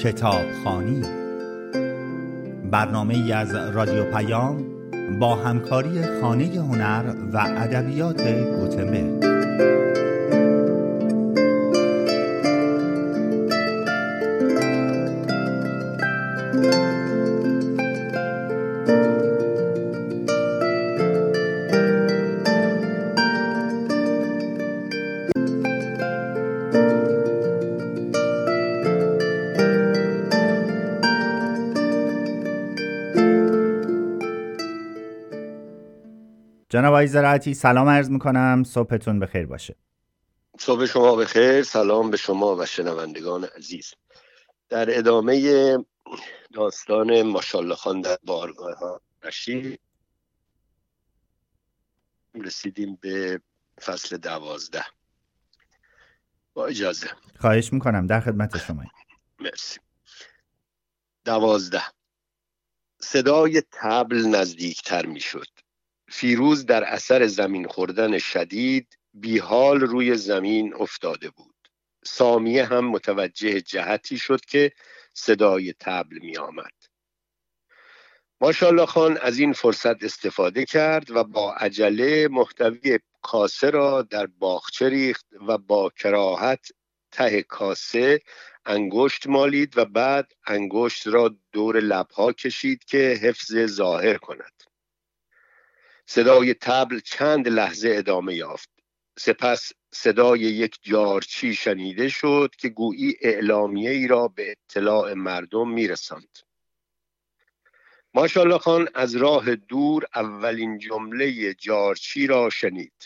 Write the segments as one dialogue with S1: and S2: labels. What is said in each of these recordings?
S1: کتابخوانی، برنامه‌ای از رادیو پیام با همکاری خانه هنر و ادبیات گوتنبرگ. جناب آقای زراعتی، سلام عرض میکنم، صبحتون بخیر باشه.
S2: صبح شما بخیر. سلام به شما و شنوندگان عزیز. در ادامه داستان ماشاءالله خان در بارگاه ها رشید رسیدیم به فصل 12. با اجازه.
S1: خواهش میکنم، در خدمت شما.
S2: مرسی. 12. صدای طبل نزدیکتر میشد. فیروز در اثر زمین خوردن شدید بیحال روی زمین افتاده بود. سامیه هم متوجه جهتی شد که صدای طبل می آمد. ماشاءالله خان از این فرصت استفاده کرد و با عجله محتوی کاسه را در باغچه ریخت و با کراهت ته کاسه انگشت مالید و بعد انگشت را دور لبها کشید که حفظ ظاهر کند. صدای طبل چند لحظه ادامه یافت. سپس صدای یک جارچی شنیده شد که گویی اعلامیه ای را به اطلاع مردم میرساند. ماشاءالله خان از راه دور اولین جمله جارچی را شنید.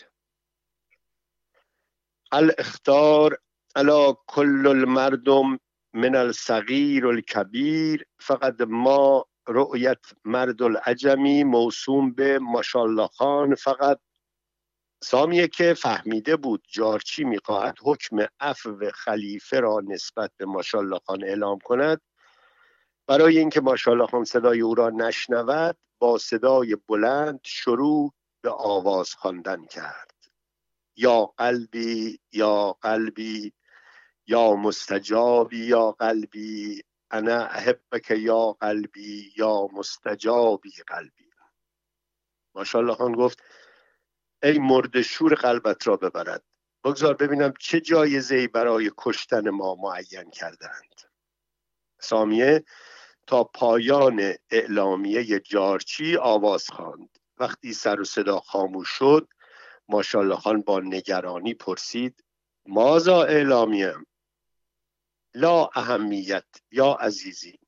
S2: الاخطار علی کل المردم من الصغیر الکبیر فقط ما رؤیت مرد العجمی موسوم به ماشاءالله خان. فقط سامیه که فهمیده بود جارچی میخواهد حکم عفو خلیفه را نسبت به ماشاءالله خان اعلام کند، برای اینکه ماشاءالله خان صدای او را نشنود با صدای بلند شروع به آواز خواندن کرد. یا قلبی یا قلبی یا مستجابی یا قلبی انا احبک یا قلبی یا مستجابی قلبی. ماشاءالله خان گفت ای مرد شور قلبت را ببرد، بگذار ببینم چه جایزه‌ای برای کشتن ما معین کردند. سامیه تا پایان اعلامیه جارچی آواز خواند. وقتی سر و صدا خاموش شد ماشاءالله خان با نگرانی پرسید ماذا اعلامیه؟ لا اهمیت یا عزیزی،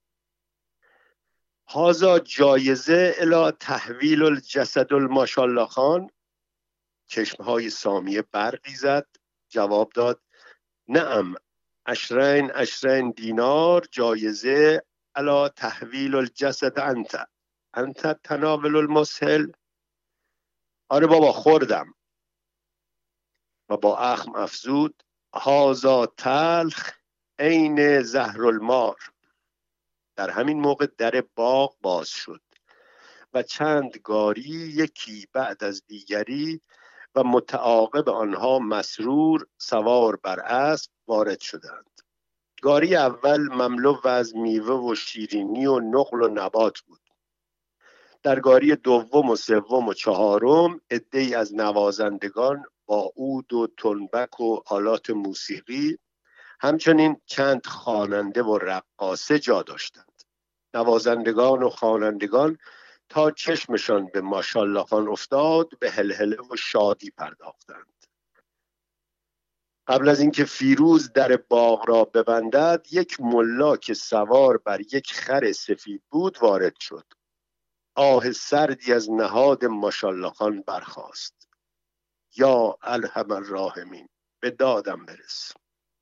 S2: هذا جایزه الی تحویل الجسد الماشاءالله خان. چشمهای سامیه برقی زد. جواب داد نعم، 20 دینار جایزه علی تحویل الجسد انت تناول المسهل. آره بابا خوردم. و با اخم افزود هازا تلخ عین زهر المار. در همین موقع در باغ باز شد و چند گاری یکی بعد از دیگری و متعاقب آنها مسرور سوار بر اسب وارد شدند. گاری اول مملو از میوه و شیرینی و نقل و نبات بود. در گاری دوم و سوم و چهارم عده‌ای از نوازندگان با عود و تنبک و آلات موسیقی، همچنین چند خواننده و رقاصه جا داشتند. نوازندگان و خوانندگان تا چشمشان به ماشاءالله خان افتاد به هلهله و شادی پرداختند. قبل از اینکه فیروز در باغ را ببندد یک ملا که سوار بر یک خر سفید بود وارد شد. آه سردی از نهاد ماشاءالله خان برخاست. یا ارحم الراحمین، به دادم برس.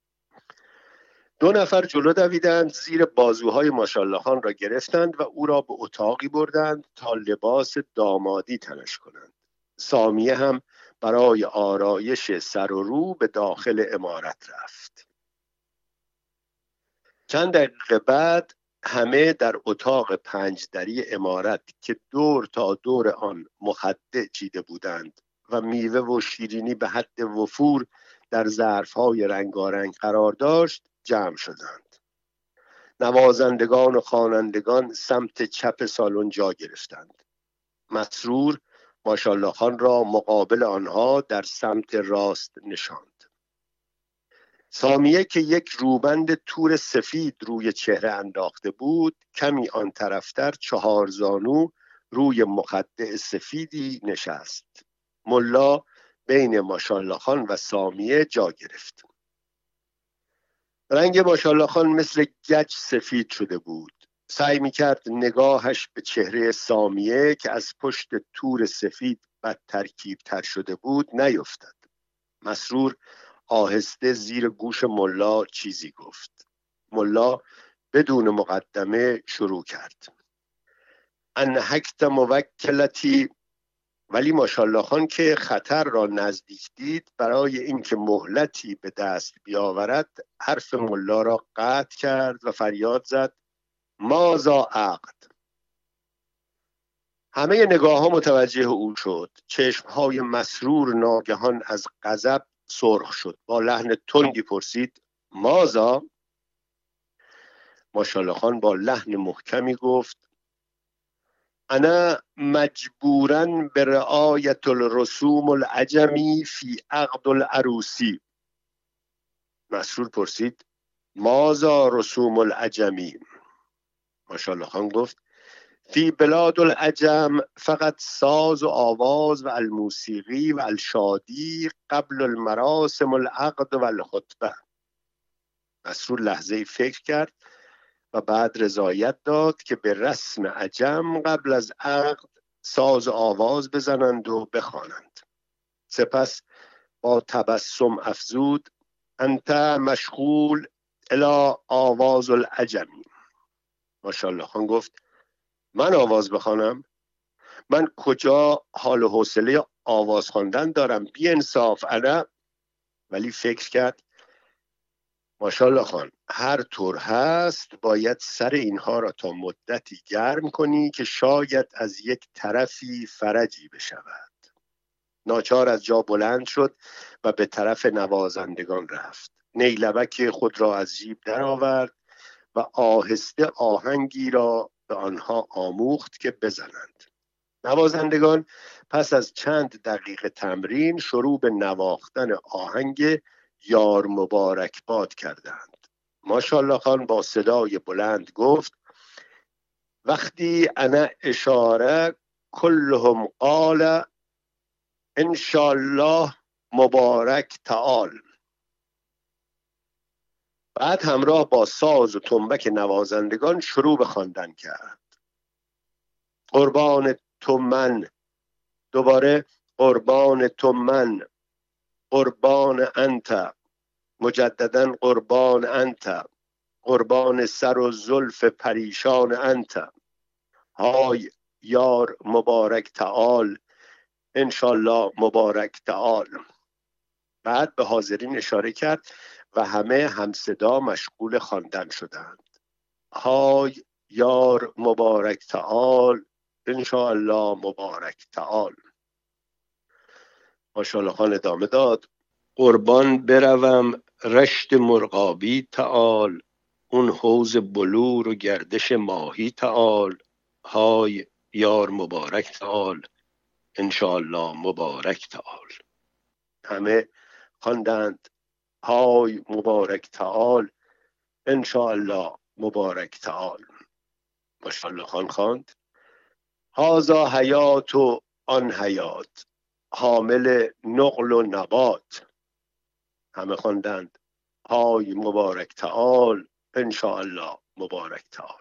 S2: 2 نفر جلو دویدند، زیر بازوهای ماشاءالله خان را گرفتند و او را به اتاقی بردند تا لباس دامادی تنش کنند. سامیه هم برای آرایش سر و رو به داخل عمارت رفت. چند دقیقه بعد همه در اتاق 5 دری عمارت که دور تا دور آن مخده چیده بودند و میوه و شیرینی به حد وفور در ظرف‌های رنگارنگ قرار داشت جمع شدند. نوازندگان و خوانندگان سمت چپ سالن جا گرفتند. مسرور ماشاءالله خان را مقابل آنها در سمت راست نشاند. سامیه که یک روبند تور سفید روی چهره انداخته بود، کمی آن طرفتر 4 زانو روی مخدع سفیدی نشست. ملا بین ماشاءالله خان و سامیه جا گرفت. رنگ ماشاءالله خان مثل گچ سفید شده بود. سعی میکرد نگاهش به چهره سامیه که از پشت تور سفید بد ترکیب تر شده بود نیفتد. مسرور آهسته زیر گوش ملا چیزی گفت. ملا بدون مقدمه شروع کرد. انحکت موکلتی. ولی ماشاءالله خان که خطر را نزدیک دید، برای اینکه مهلتی به دست بیاورد حرف ملا را قطع کرد و فریاد زد ماذا عقد. همه نگاه ها متوجه او شد. چشمهای مسرور ناگهان از غضب سرخ شد. با لحن تندی پرسید ماذا؟ ماشاءالله خان با لحن محکمی گفت انا مجبورا به رعایت الرسوم العجمی فی عقد العروسی. مسرور پرسید ماذا رسوم العجمی؟ ماشاءالله خان گفت فی بلاد العجم فقط ساز و آواز و الموسیقی و الشادی قبل المراسم العقد و الخطبه. مسرور لحظه فکر کرد و بعد رضایت داد که به رسم عجم قبل از عقد ساز و آواز بزنند و بخوانند. سپس با تبسم افزود انت مشغول الی آواز العجمی. ماشاءالله خان گفت من آواز بخوانم؟ من کجا حال و حوصله آواز خواندن دارم؟ بی انصاف انا. ولی فکر کرد ماشاءالله خان هر طور هست باید سر اینها را تا مدتی گرم کنی که شاید از یک طرفی فرجی بشود. ناچار از جا بلند شد و به طرف نوازندگان رفت. نیلبک خود را از جیب درآورد و آهسته آهنگی را به آنها آموخت که بزنند. نوازندگان پس از چند دقیقه تمرین شروع به نواختن آهنگ یار مبارک باد کردند. ماشاءالله خان با صدای بلند گفت وقتی انا اشاره کلهم قال انشالله مبارک تعال. بعد همراه با ساز و تنبک نوازندگان شروع به خواندن کرد. قربان تو من، دوباره قربان تو من، قربان انت، مجددا قربان انت، قربان سر و زلف پریشان انت، های یار مبارک تعال، انشالله مبارک تعال. بعد به حاضرین اشاره کرد و همه همصدا مشغول خواندن شدند. های یار مبارک تعال، انشالله مبارک تعال. ماشاءالله خان ادامه داد قربان بروم رشت مرغابی تعال، اون حوض بلور و گردش ماهی تعال، های یار مبارک تعال، انشالله مبارک تعال. همه خواندند های مبارک تعال، انشالله مبارک تعال. ماشاءالله خان خواند هازا حیات و آن حیات، حامل نقل و نبات. همه خواندند های مبارک تعال، انشاءالله مبارک تعال.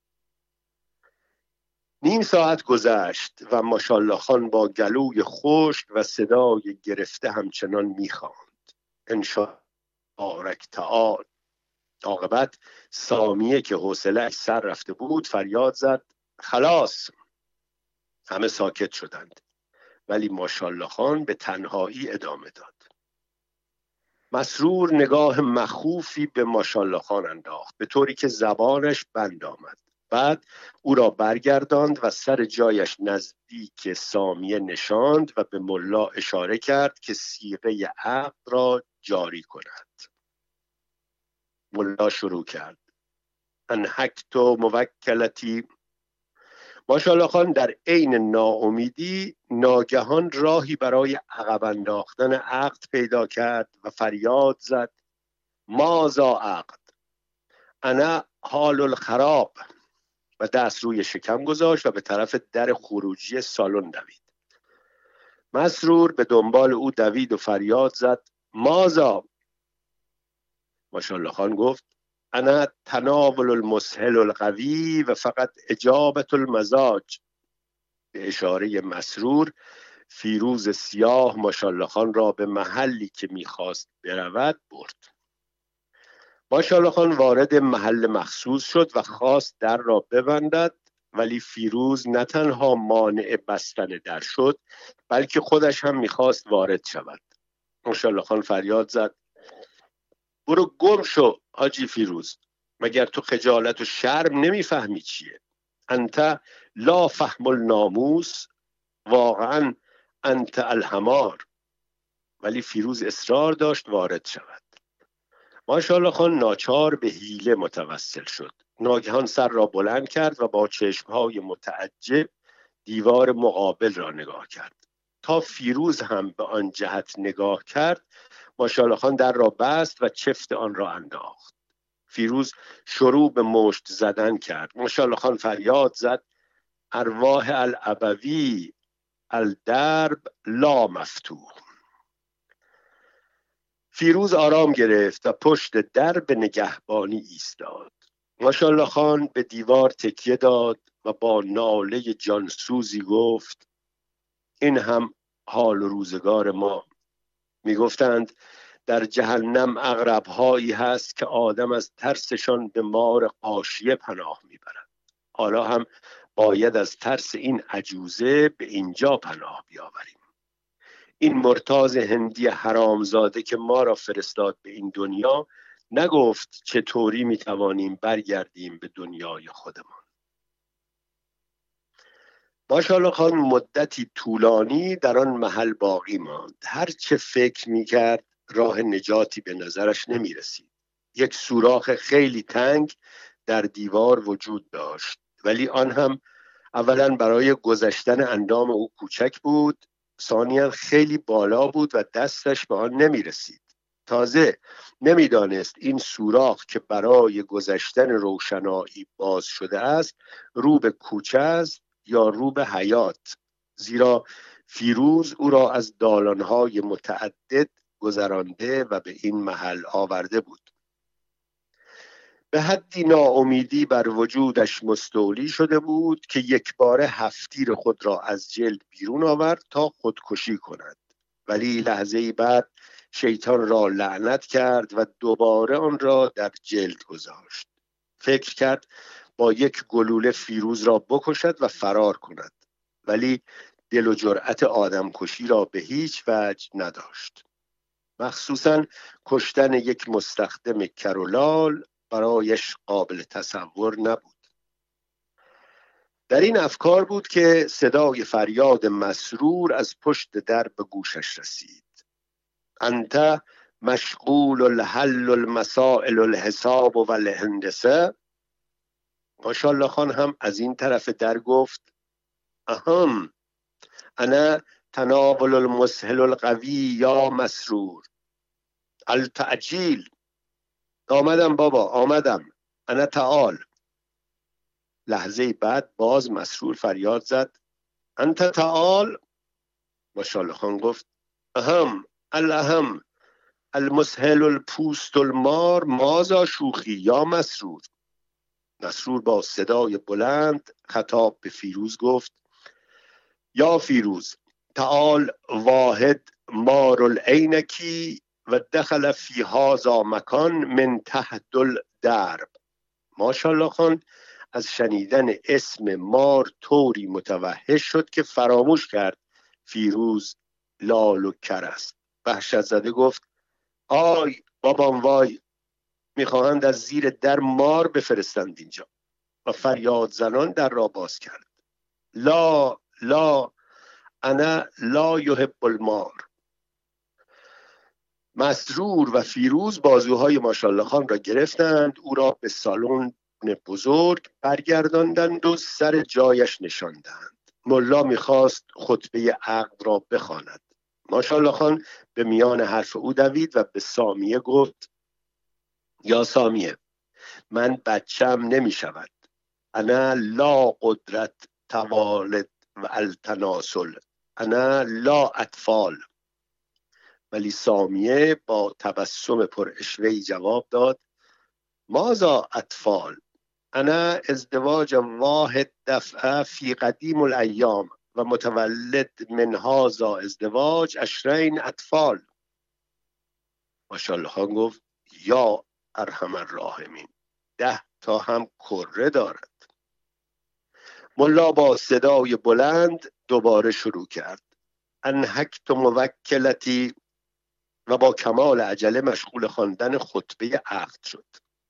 S2: نیم ساعت گذشت و ماشاءالله خان با گلوی خشک و صدای گرفته همچنان میخواند انشاءالله مبارک تعال. عاقبت سامیه که حوصله‌اش سر رفته بود فریاد زد خلاص. همه ساکت شدند ولی ماشاءالله خان به تنهایی ادامه داد. مسرور نگاه مخوفی به ماشاءالله خان انداخت به طوری که زبانش بند آمد. بعد او را برگرداند و سر جایش نزدیک سامیه نشاند و به ملا اشاره کرد که صیغه عقد را جاری کند. ملا شروع کرد انحکت موکلتی. ماشاءالله خان در عین ناامیدی ناگهان راهی برای عقب انداختن عقد پیدا کرد و فریاد زد ماذا عقد انا حال الخراب، و دست روی شکم گذاشت و به طرف در خروجی سالن دوید. مسرور به دنبال او دوید و فریاد زد ماذا. ماشاءالله خان گفت انا تناول المسهل القوی و فقط اجابت المزاج. به اشاره مسرور فیروز سیاه ماشاءالله خان را به محلی که میخواست برود برد. ماشاءالله خان وارد محل مخصوص شد و خواست در را ببندد، ولی فیروز نه تنها مانع بستن در شد بلکه خودش هم میخواست وارد شود. ماشاءالله خان فریاد زد برو گم شو حاجی فیروز، مگر تو خجالت و شرم نمیفهمی چیه؟ انت لا فهم الناموس، واقعا انت الحمار. ولی فیروز اصرار داشت وارد شود. ماشاءالله خان ناچار به حیله متوسل شد. ناگهان سر را بلند کرد و با چشمهای متعجب دیوار مقابل را نگاه کرد. تا فیروز هم به آن جهت نگاه کرد ماشاءالله خان در را بست و چفت آن را انداخت. فیروز شروع به مشت زدن کرد. ماشاءالله خان فریاد زد ارواح الابوی الدرب لا مفتوح. فیروز آرام گرفت و پشت در به نگهبانی ایستاد. ماشاءالله خان به دیوار تکیه داد و با ناله جانسوزی گفت این هم حال و روزگار ما. میگفتند در جهنم عقرب‌هایی هست که آدم از ترسشان به مار غاشیه پناه میبرد. حالا هم باید از ترس این عجوزه به اینجا پناه بیاوریم. این مرتاض هندی حرامزاده که ما را فرستاد به این دنیا نگفت چطوری میتوانیم برگردیم به دنیای خودمان. ماشاءالله خان مدتی طولانی در آن محل باقی ماند. هر چه فکر میکرد راه نجاتی به نظرش نمیرسید. یک سوراخ خیلی تنگ در دیوار وجود داشت، ولی آن هم اولا برای گذشتن اندام او کوچک بود، ثانیاً خیلی بالا بود و دستش به آن نمیرسید. تازه نمیدانست این سوراخ که برای گذشتن روشنایی باز شده است رو به کوچه است یا رو به حیات، زیرا فیروز او را از دالانهای متعدد گذرانده و به این محل آورده بود. به حدی ناامیدی بر وجودش مستولی شده بود که یک باره هفتیر خود را از جلد بیرون آورد تا خودکشی کند، ولی لحظه‌ای بعد شیطان را لعنت کرد و دوباره آن را در جلد گذاشت. فکر کرد با یک گلوله فیروز را بکشد و فرار کند، ولی دل و جرأت آدمکشی را به هیچ وجه نداشت. مخصوصاً کشتن یک مستخدم کرولال برایش قابل تصور نبود. در این افکار بود که صدای فریاد مسرور از پشت در به گوشش رسید. انت مشغول الحل المسائل الحساب و الهندسه. ماشاءالله خان هم از این طرف در گفت اهم انا تناول المسهل القوی یا مسرور التعجیل. آمدم بابا آمدم، انا تعال. لحظه بعد باز مسرور فریاد زد انت تعال. ماشاءالله خان گفت اهم الاهم المسهل الپوست المار مازا شوخی یا مسرور. مسرور با صدای بلند خطاب به فیروز گفت یا فیروز تعال واحد مار العینکی و دخل فی هذا مکان من تحت الدرب. ماشاءالله خان از شنیدن اسم مار طوری متوحش شد که فراموش کرد فیروز لال و کر است. وحشت زده گفت آی بابام وای، میخواهند از زیر در مار بفرستند اینجا، و فریاد زنان در را باز کرد. لا لا انا لا یحب المار. مسرور و فیروز بازوهای ماشاءالله خان را گرفتند، او را به سالن لحن بزرگ برگرداندند و سر جایش نشاندند. ملا میخواست خطبه عقد را بخواند. ماشاءالله خان به میان حرف او دوید و به سامیه گفت: یا سامیه، من بچم نمی شود. انا لا قدرت توالد و التناسل، انا لا اطفال. ولی سامیه با تبسم پر اشوه‌ای جواب داد: ماذا اطفال؟ انا ازدواج واحد دفعه فی قدیم الایام و متولد من هذا ازدواج 20 اطفال. ماشاءالله خان گفت: یا ارحم الراحمین، 10 تا هم کره دارد. ملا با صدای بلند دوباره شروع کرد: انهکت موکلتی، و با کمال عجله مشغول خواندن خطبه عقد شد.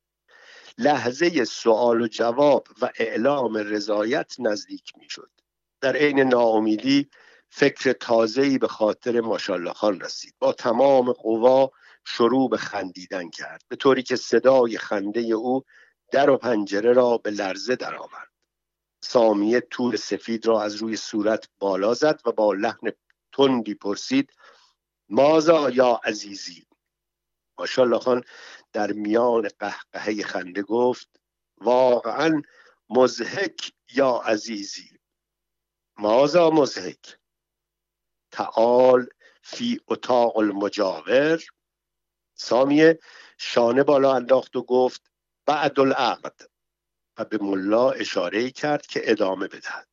S2: لحظه سوال و جواب و اعلام رضایت نزدیک می شد. در عین ناامیدی فکر تازه‌ای به خاطر ماشاءالله خان رسید. با تمام قوا شروع به خندیدن کرد، به طوری که صدای خنده او در و پنجره را به لرزه درآورد. سامیه تور سفید را از روی صورت بالا زد و با لحن تندی پرسید: ماذا یا عزیزی؟ ماشاءالله خان در میان قهقهه خنده گفت: واقعا مضحک یا عزیزی. ماذا مضحک؟ تعال فی اتاق المجاور. سامیه شانه بالا انداخت و گفت: بعد العقد، و به ملا اشاره کرد که ادامه بدهد.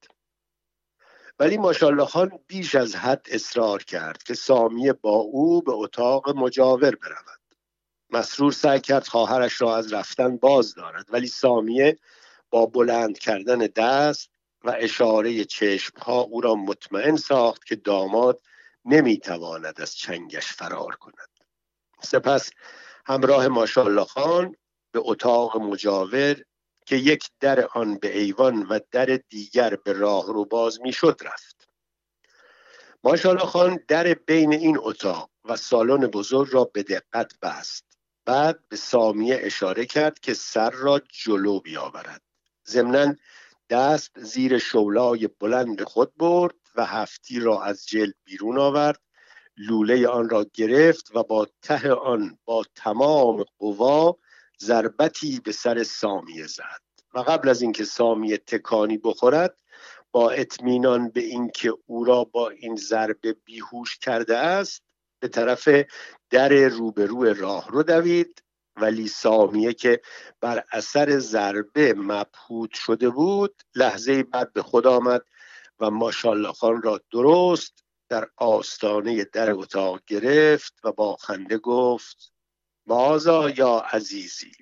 S2: ولی ماشاءالله خان بیش از حد اصرار کرد که سامیه با او به اتاق مجاور برود. مسرور سعی کرد خواهرش را از رفتن باز دارد، ولی سامیه با بلند کردن دست و اشاره چشمها او را مطمئن ساخت که داماد نمیتواند از چنگش فرار کند. سپس همراه ماشاءالله خان به اتاق مجاور که یک در آن به ایوان و در دیگر به راهرو باز میشد رفت. ماشاءالله خان در بین این اتاق و سالن بزرگ را به دقت بست. بعد به سامیه اشاره کرد که سر را جلو بیاورد. ضمناً دست زیر شولای بلند خود برد و هفتی را از جلد بیرون آورد، لوله آن را گرفت و با ته آن با تمام قوا ضربتی به سر سامیه زد و قبل از اینکه سامیه تکانی بخورد، با اطمینان به اینکه او را با این ضربه بیهوش کرده است، به طرف در روبرو راهرو دوید. ولی سامیه که بر اثر ضربه مبهوت شده بود، لحظه بعد به خود آمد و ماشاءالله خان را درست در آستانه در اتاق گرفت و با خنده گفت: ماذا یا عزیزی.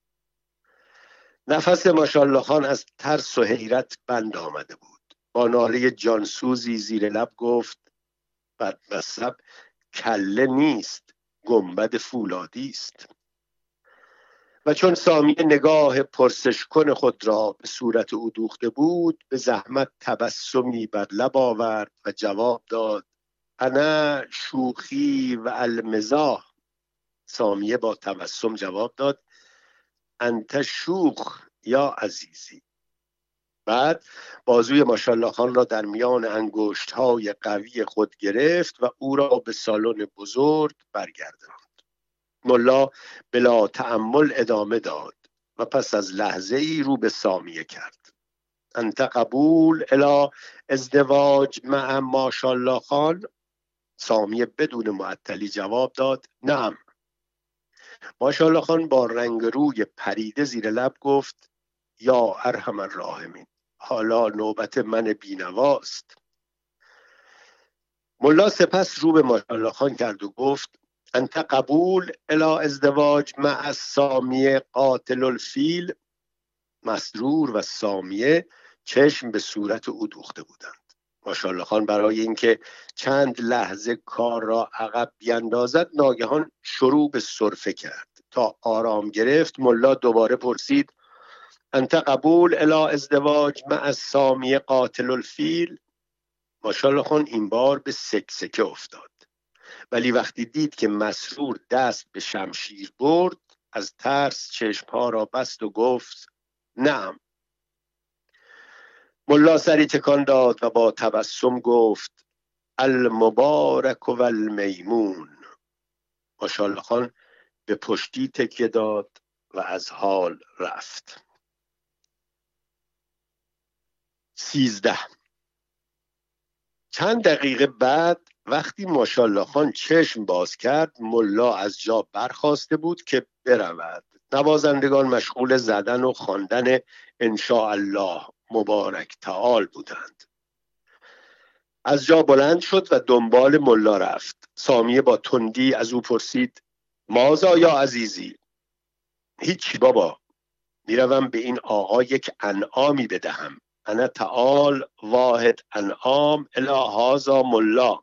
S2: نفس ماشاءالله خان از ترس و حیرت بند آمده بود. با ناله جانسوزی زیر لب گفت: بدمذهب کله نیست، گنبد فولادی است. و چون سامیه نگاه پرسشکن خود را به صورت او دوخته بود، به زحمت تبسمی بر لب آورد و جواب داد: انا شوخی و المزاح. سامیه با تبسم جواب داد: انت شوخ یا عزیزی. بعد بازوی ماشاءالله خان را در میان انگشت‌های قوی خود گرفت و او را به سالن بزرگ برگرداند. ملا بلا تأمل ادامه داد و پس از لحظه ای رو به سامیه کرد: انت قبول الی ازدواج مع ماشاءالله خان؟ سامیه بدون معطلی جواب داد: نعم. ماشاءالله خان با رنگ روی پریده زیر لب گفت: یا ارحم الراحمین، حالا نوبت من بینواست. ملا سپس رو به ماشاءالله خان کرد و گفت: انت قبول الی ازدواج مع سامیه قاتل الفیل؟ مسرور و سامیه چشم به صورت او دوخته بودند. ماشاءالله خان برای اینکه چند لحظه کار را عقب بیندازد، ناگهان شروع به سرفه کرد. تا آرام گرفت، ملا دوباره پرسید: انت قبول الی ازدواج مع سامیه قاتل الفیل؟ ماشاءالله خان این بار به سکسکه افتاد، ولی وقتی دید که مسرور دست به شمشیر برد، از ترس چشمها را بست و گفت: نعم. ملا سری تکان داد و با تبسم گفت المبارک و المیمون. ماشاءالله خان به پشتی تکیه داد و از حال رفت. 13. چند دقیقه بعد وقتی ماشاءالله خان چشم باز کرد، ملا از جا برخاسته بود که برود. نوازندگان مشغول زدن و خواندن انشاءالله مبارک تعال بودند. از جا بلند شد و دنبال ملا رفت. سامیه با تندی از او پرسید مازا یا عزیزی؟ هیچی بابا، میروم به این آقا یک انعامی بدهم. انا تعال واحد انعام الی هذا ملا.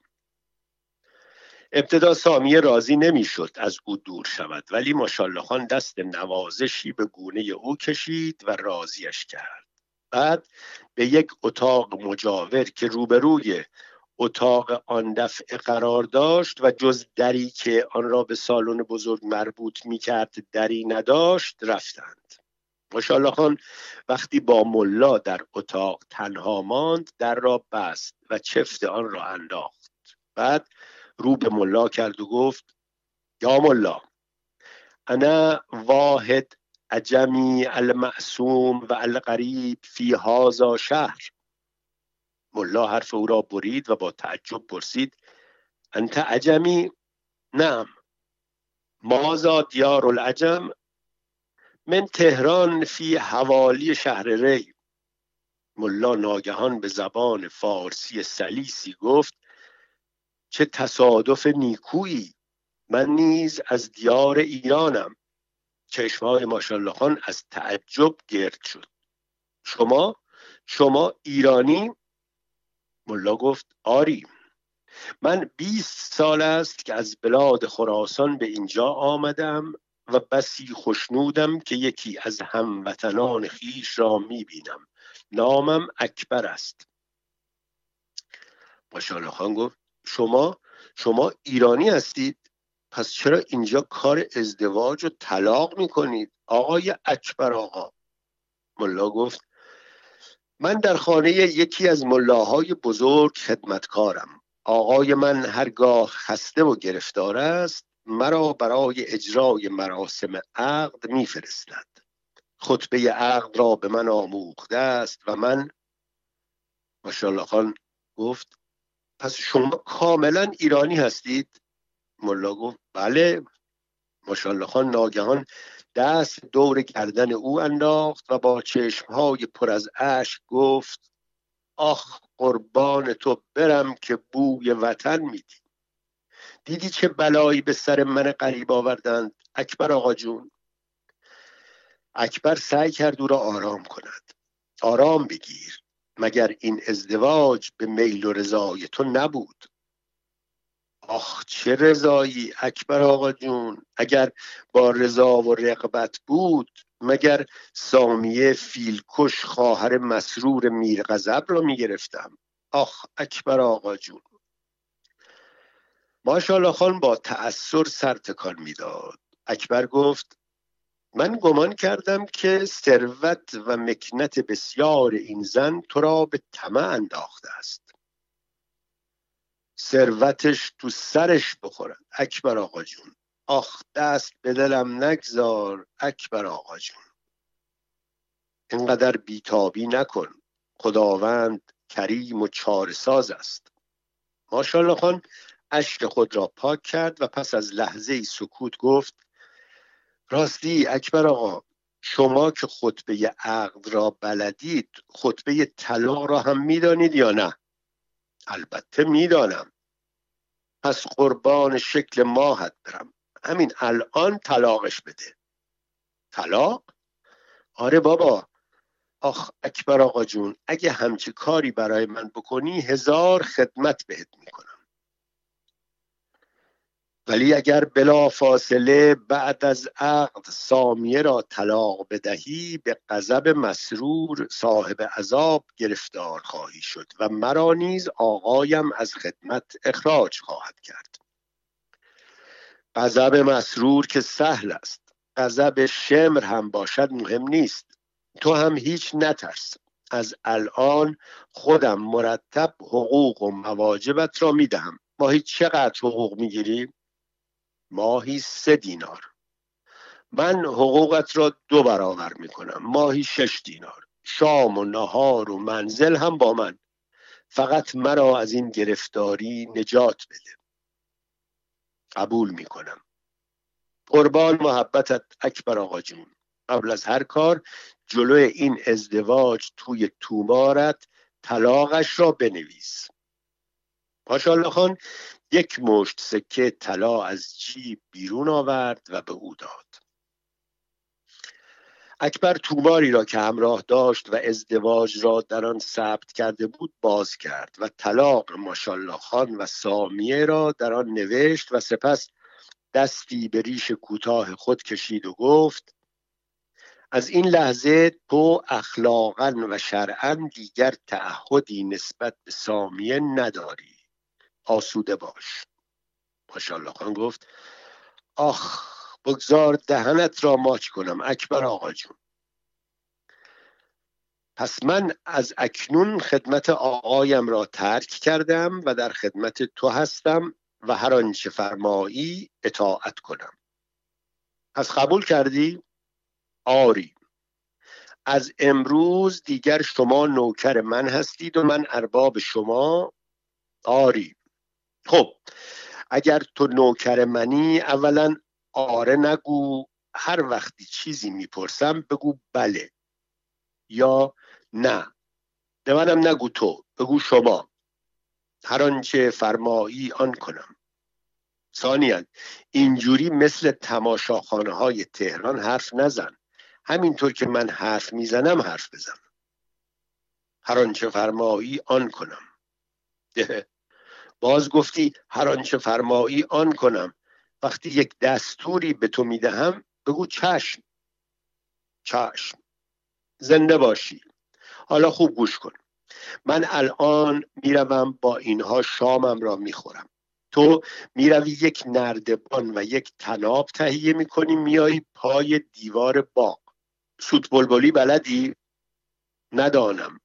S2: ابتدا سامیه راضی نمیشد از او دور شود، ولی ماشاءالله خان دست نوازشی به گونه او کشید و راضیش کرد. بعد به یک اتاق مجاور که روبروی اتاق آن دفعه قرار داشت و جز دری که آن را به سالن بزرگ مربوط می‌کرد دری نداشت رفتند. ماشاءالله خان وقتی با ملا در اتاق تنها ماند، در را بست و چفت آن را انداخت. بعد رو به ملا کرد و گفت یا ملا، انا واحد عجمی المعصوم و الغریب فی هذا شهر. ملا حرف او را برید و با تعجب پرسید انت عجمی؟ نعم. ماذا دیار العجم؟ من تهران فی حوالی شهر ری. ملا ناگهان به زبان فارسی سلیسی گفت چه تصادف نیکویی، من نیز از دیار ایرانم. چشمهای ماشاءالله خان از تعجب گرد شد. شما ایرانی؟ ملا گفت آری، من 20 سال است که از بلاد خراسان به اینجا آمدم و بسی خوشنودم که یکی از هموطنان خویش را میبینم. نامم اکبر است. ماشاءالله خان گفت شما ایرانی هستید؟ پس چرا اینجا کار ازدواج و طلاق میکنید آقای اکبر آقا؟ ملا گفت من در خانه یکی از ملاهای بزرگ خدمتکارم. آقای من هرگاه خسته و گرفتار است مرا برای اجرای مراسم عقد میفرستد. خطبه عقد را به من آموخته است و من. ماشاءالله خان گفت پس شما کاملا ایرانی هستید؟ ملا گفت بله. ماشاءالله خان ناگهان دست دور گردن او انداخت و با چشمهای پر از اشک گفت آخ قربان تو برم که بوی وطن میدی. دیدی چه بلایی به سر من غریب آوردند اکبر آقا جون؟ اکبر سعی کرد او را آرام کند. آرام بگیر، مگر این ازدواج به میل و رضای تو نبود؟ آخ چه رضایی اکبر آقا جون، اگر با رضا و رغبت بود مگر سامیه فیلکش خواهر مسرور میرغضب را میگرفتم. آخ اکبر آقا جون. ماشاءالله خان با تأثر سر تکان میداد. اکبر گفت من گمان کردم که ثروت و مکنت بسیار این زن تو را به طمع انداخته است. ثروتش تو سرش بخورد اکبر آقا جون. آخ دست به دلم نگذار اکبر آقا جون. اینقدر بیتابی نکن، خداوند کریم و چاره‌ساز است. ماشاءالله خان اشک خود را پاک کرد و پس از لحظه سکوت گفت راستی اکبر آقا، شما که خطبه عقد را بلدید خطبه طلاق را هم میدانید یا نه؟ البته میدانم. پس قربان شکل ماهت برم، همین الان طلاقش بده. طلاق؟ آره بابا. آخ اکبر آقا جون، اگه همچی کاری برای من بکنی 1000 خدمت بهت میکنم. ولی اگر بلا فاصله بعد از عقد سامیه را طلاق بدهی به غضب مسرور صاحب عذاب گرفتار خواهی شد و مرا نیز آقایم از خدمت اخراج خواهد کرد. غضب مسرور که سهل است، غضب شمر هم باشد مهم نیست. تو هم هیچ نترس، از الان خودم مرتب حقوق و مواجبت را میدهم. ماهی چقدر حقوق میگیری؟ ماهی 3 دینار. من حقوقت را 2 برابر میکنم، ماهی 6 دینار. شام و نهار و منزل هم با من. فقط مرا از این گرفتاری نجات بده. قبول میکنم. قربان محبتت اکبر آقا جون. قبل از هر کار جلوی این ازدواج توی تومارت طلاقش را بنویس. ماشاءالله خان یک مشت سکه طلا از جیب بیرون آورد و به او داد. اکبر توماری را که همراه داشت و ازدواج را در آن ثبت کرده بود باز کرد و طلاق ماشاءالله خان و سامیه را در آن نوشت و سپس دستی به ریش کوتاه خود کشید و گفت: از این لحظه تو اخلاقاً و شرعاً دیگر تعهدی نسبت به سامیه نداری. آسوده باش. ماشاءالله خان گفت: آخ، بگذار دهنت را ماچ کنم اکبر آقا جون. پس من از اکنون خدمت آقایم را ترک کردم و در خدمت تو هستم و هر آنچه فرمایی اطاعت کنم. پس قبول کردی؟ آری. از امروز دیگر شما نوکر من هستید و من ارباب شما. آری. خب اگر تو نوکر منی اولا آره نگو، هر وقتی چیزی میپرسم بگو بله یا نه. به منم نگو تو، بگو شما. هر آنچه فرمایی آن کنم. ثانیاً اینجوری مثل تماشاخانه های تهران حرف نزن. همینطور که من حرف میزنم حرف بزن. هر آنچه فرمایی آن کنم. باز گفتی هر آنچه فرمایی آن کنم. وقتی یک دستوری به تو میدهم بگو چشم. چشم. زنده باشی. حالا خوب گوش کن. من الان میروم با اینها شامم را میخورم. تو میروی یک نردبان و یک طناب تهیه میکنی، میایی پای دیوار باغ. سوت بلبلی بلدی؟ ندانم.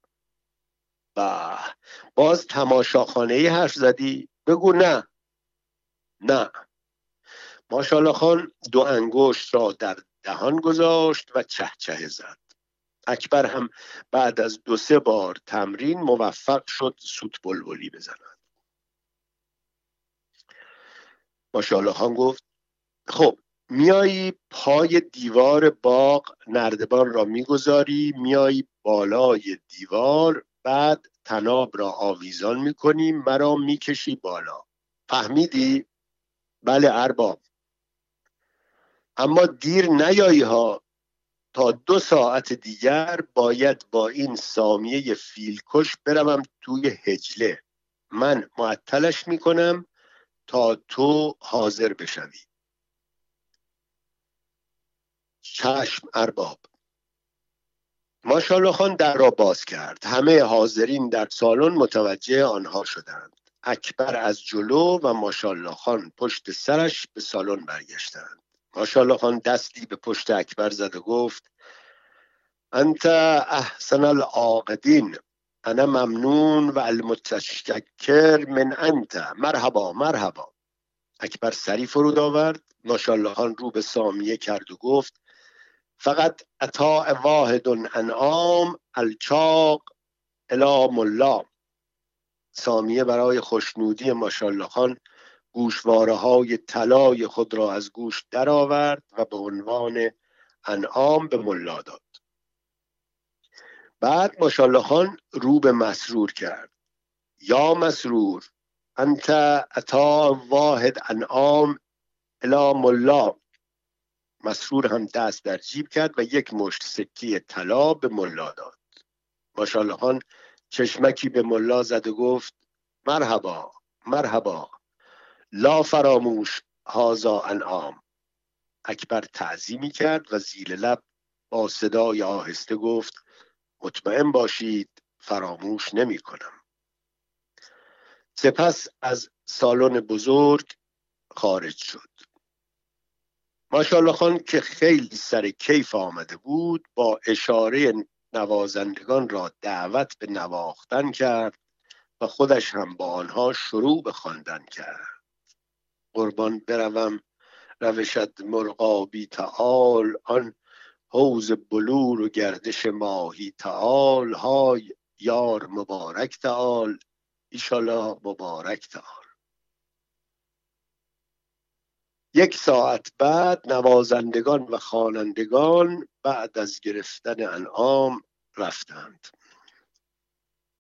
S2: باز تماشاخانه حرف زدی؟ بگو نه. نه. ماشاءالله خان 2 انگشت را در دهان گذاشت و چهچه زد. اکبر هم بعد از 2-3 بار تمرین موفق شد سوت بلبلی بزند. ماشاءالله خان گفت: خب میایی پای دیوار باغ نردبان را میگذاری، میایی بالای دیوار، بعد طناب را آویزان میکنی، مرا میکشی بالا. فهمیدی؟ بله ارباب. اما دیر نیایی ها. تا 2 ساعت دیگر باید با این سامیه فیلکش بروم توی حجله. من معطلش میکنم تا تو حاضر بشوی. چشم ارباب. ماشاءالله خان در را باز کرد. همه حاضرین در سالن متوجه آنها شدند. اکبر از جلو و ماشاءالله خان پشت سرش به سالن برگشتند. ماشاءالله خان دستی به پشت اکبر زد و گفت: انت احسن العاقدین، انا ممنون و المتشکر من انت. مرحبا مرحبا. اکبر سری فرود آورد. ماشاءالله خان رو به سامیه کرد و گفت: فقط اطاع واحد انعام الچاق الی ملا. سامیه برای خوشنودی ماشاءالله خان گوشواره های طلای خود را از گوش درآورد و به عنوان انعام به ملا داد. بعد ماشاءالله خان رو به مسرور کرد: یا مسرور، انت اطاع واحد انعام الی ملا. مسرور هم دست در جیب کرد و یک مشت سکه طلا به ملا داد. ماشاءالله خان چشمکی به ملا زد و گفت: مرحبا مرحبا، لا فراموش هازا انعام. اکبر تعظیمی کرد و زیر لب با صدای آهسته گفت: مطمئن باشید فراموش نمی کنم. سپس از سالن بزرگ خارج شد. ماشاءالله خان که خیلی سر کیف آمده بود با اشاره نوازندگان را دعوت به نواختن کرد و خودش هم با آنها شروع به خواندن کرد. قربان بروم روشد مرغابی تعال، آن حوض بلور و گردش ماهی تعال، های یار مبارک تعال، ایشالله مبارک تعال. 1 ساعت بعد نوازندگان و خوانندگان بعد از گرفتن انعام رفتند.